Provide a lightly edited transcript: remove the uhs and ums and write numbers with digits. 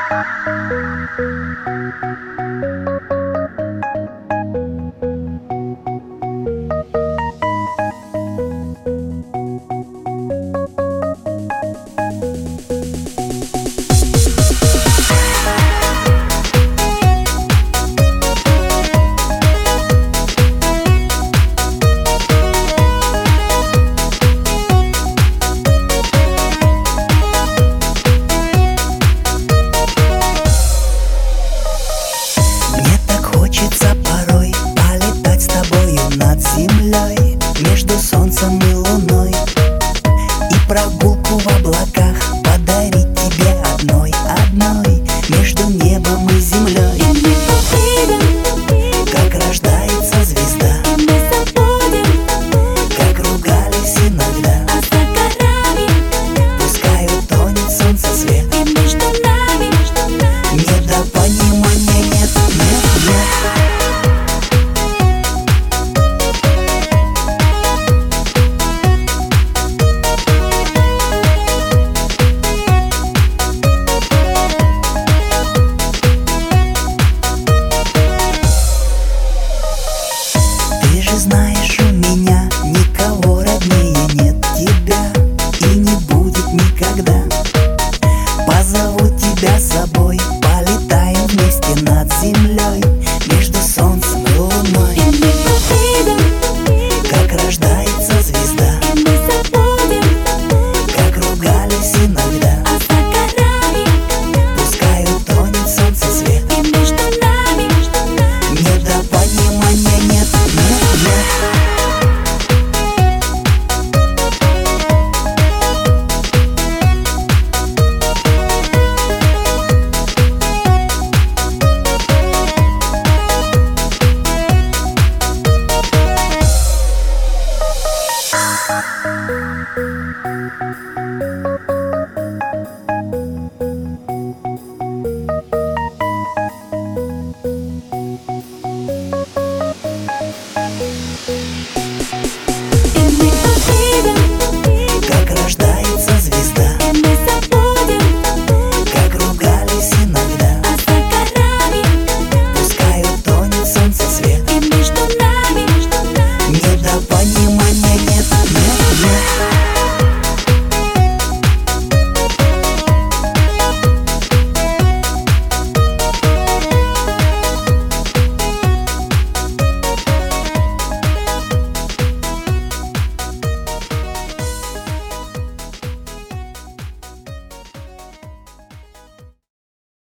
Землей, между солнцем и луной, и прогулку в облаках подарить тебе одной, одной, между небом и землей. И мы поверим, как рождается звезда, и мы забудем, как ругались иногда. а за горами, Пускай утонет солнце свет, и между нами недопонимания нет, нет, нет. Ты же знаешь, у меня никого роднее нет тебя, и не будет никогда. Позову тебя с собой, полетаем вместе над землей.